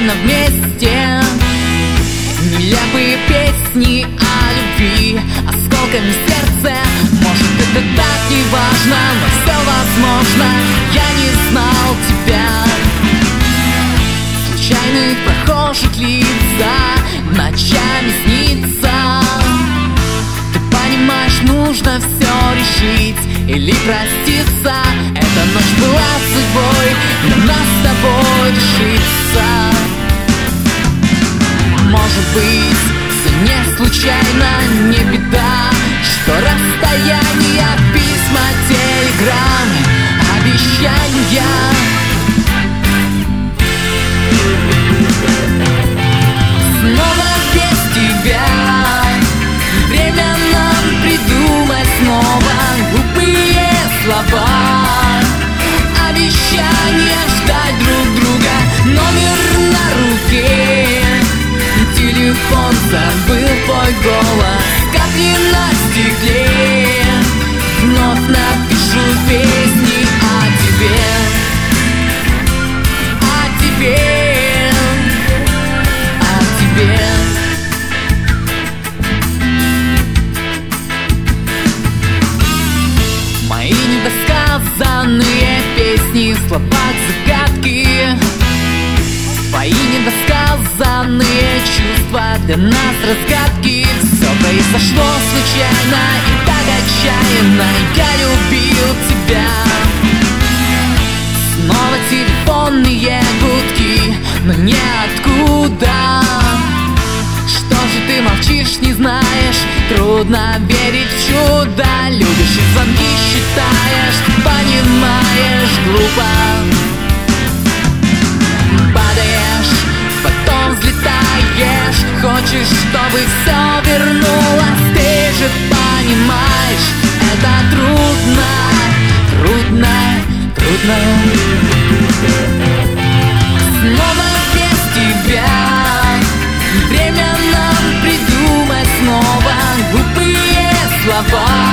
случайно вместе. Нелепые песни о любви, осколками в сердце. Может, это так не важно, но все возможно. Я не знал тебя. Случайных прохожих лица ночами снится. Ты понимаешь, нужно все решить или проститься. Эта ночь была судьбой, для нас с тобой решиться. Может быть, все не случайно, не беда, что расстояние, письма, телеграммы, обещания. Снова без тебя. Время нам придумать снова глупые слова. Обещания ждать друг друга. Номер на руке. Телефон забыл твой голос. Капли на стекле. Вновь напишу песни о тебе. О тебе. О тебе. Мои недосказанные песни, в словах загадки. Твои недосказанные чувства, для нас разгадки. Все произошло случайно и так отчаянно. Я любил тебя. Снова телефонные гудки, но ниоткуда. Что же ты молчишь, не знаешь? Трудно верить в чудо. Любишь и звонки считаешь, ты понимаешь, глупо. Падаешь, потом взлетаешь. Хочешь, чтобы все вернулось. Ты же понимаешь, это трудно, трудно, трудно. Снова без тебя. Время нам придумать снова глупые слова.